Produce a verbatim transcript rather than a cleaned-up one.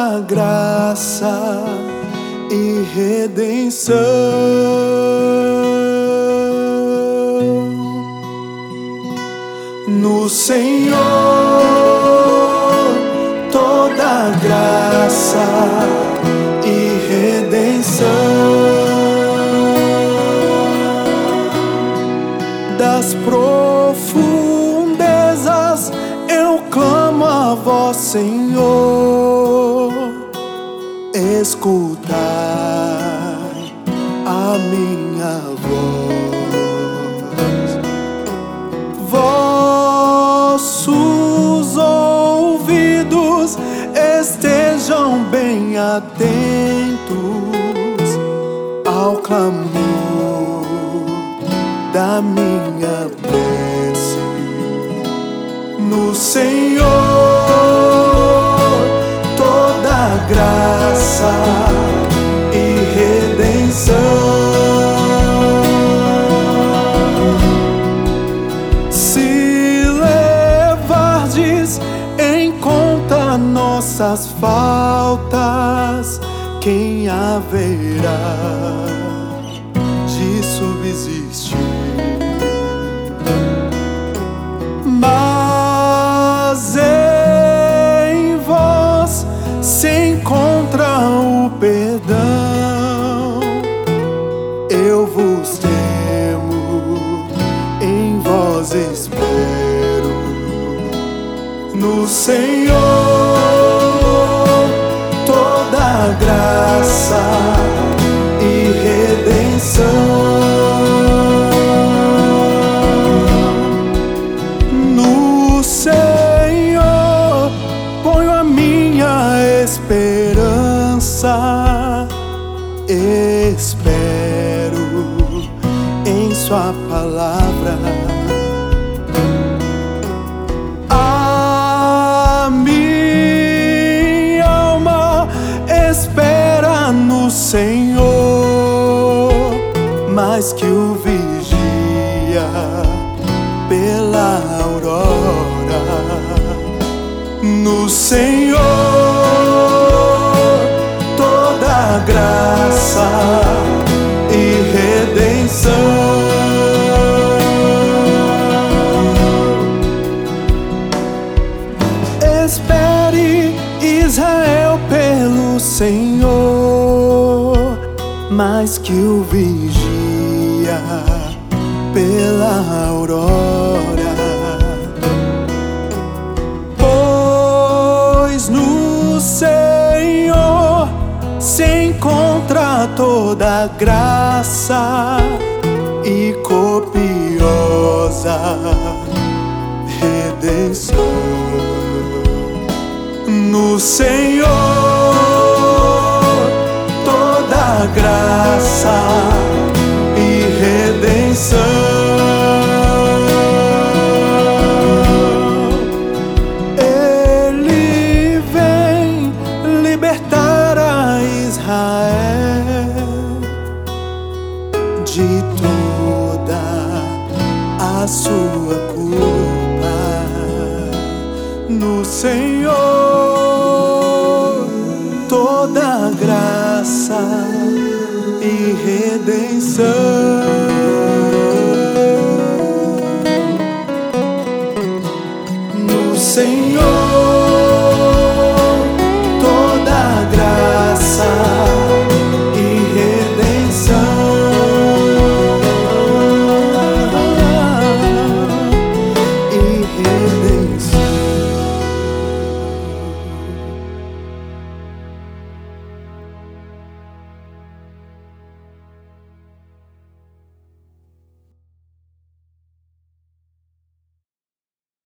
toda graça e redenção. No Senhor toda graça e redenção. Das profundezas eu clamo a vós, Senhor. Escutai a minha voz. Vossos ouvidos estejam bem atentos ao clamor da minha prece. No Senhor toda graça e redenção. Se levardes em conta nossas faltas, quem haverá de subsistir? Mas em vós se encontra o perdão. Eu vos temo, em vós espero. No Senhor toda graça e redenção. No Senhor ponho a minha esperança. Espero em sua palavra. A minha alma espera no Senhor, mais que o vigia pela aurora. No Senhor toda graça e redenção. Espere, Israel, pelo Senhor, mais que o vigia pela aurora. Pois no Senhor se encontra toda graça e copiosa redenção. No Senhor toda graça e redenção. Ele vem libertar a Israel de toda a sua culpa. No Senhor toda graça e redenção. No Senhor